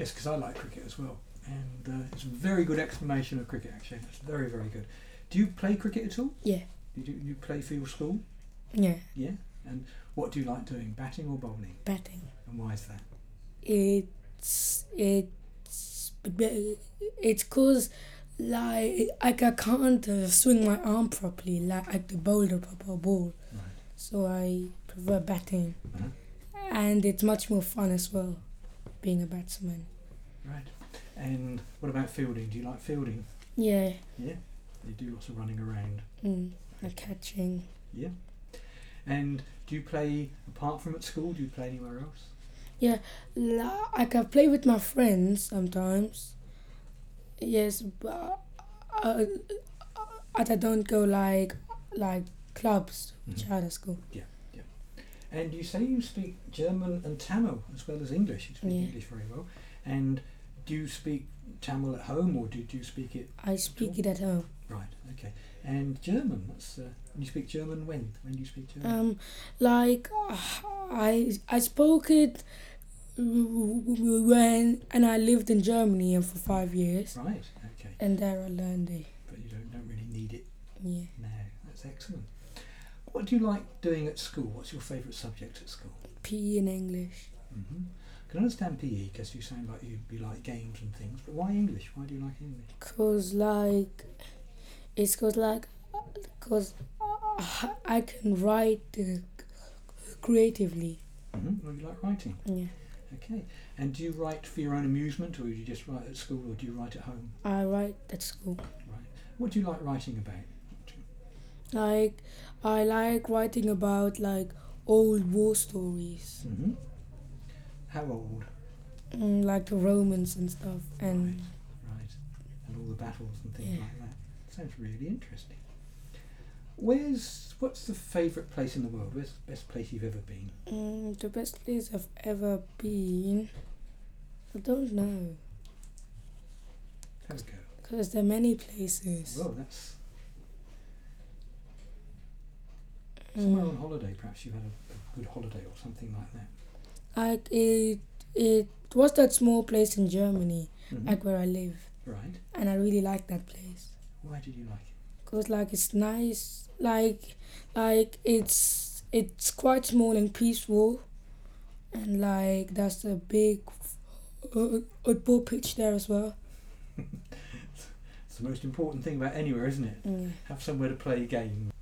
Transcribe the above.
Yes, because I like cricket as well. And it's a very good explanation of cricket, actually. It's very, very good. Do you play cricket at all? Yeah. You play for your school? Yeah. Yeah? And what do you like doing, batting or bowling? Batting. And why is that? It's cause like I can't swing my arm properly like the bowler proper ball. Right. So I prefer batting. Uh-huh. And it's much more fun as well, being a batsman. Right. And what about fielding? Do you like fielding? Yeah. Yeah? You do lots of running around. Like catching. Yeah. And do you play, apart from at school, do you play anywhere else? Yeah, I can play with my friends sometimes. Yes, but I don't go like clubs, which are at school. Yeah, yeah. And you say you speak German and Tamil as well as English. You speak English very well. And do you speak Tamil at home, or do you speak it? I speak it at home. Right. Okay. And German. That's you speak German when? When do you speak German? I spoke it when I lived in Germany for 5 years. Right. Okay. And there I learned it. But you don't really need it. Yeah. No. That's excellent. What do you like doing at school? What's your favourite subject at school? PE and English. Mm-hmm. I can understand PE because you sound like you like games and things. But why English? Why do you like English? Cause I can write creatively. Mm-hmm. Well, you like writing. Yeah. Okay. And do you write for your own amusement, or do you just write at school, or do you write at home? I write at school. Right. What do you like writing about? Like, I like writing about like old war stories. Mm-hmm. How old? Like the Romans and stuff. And right. And all the battles and things like that. Sounds really interesting. What's the favourite place in the world? Where's the best place you've ever been? The best place I've ever been, I don't know. Have a go. Because there are many places. Well, that's somewhere on holiday. Perhaps you had a good holiday or something like that. Like it was that small place in Germany, like where I live. Right. And I really liked that place. Why did you like it? Because like it's nice, like it's quite small and peaceful, and like there's a big football pitch there as well. It's the most important thing about anywhere, isn't it? Yeah. Have somewhere to play a game.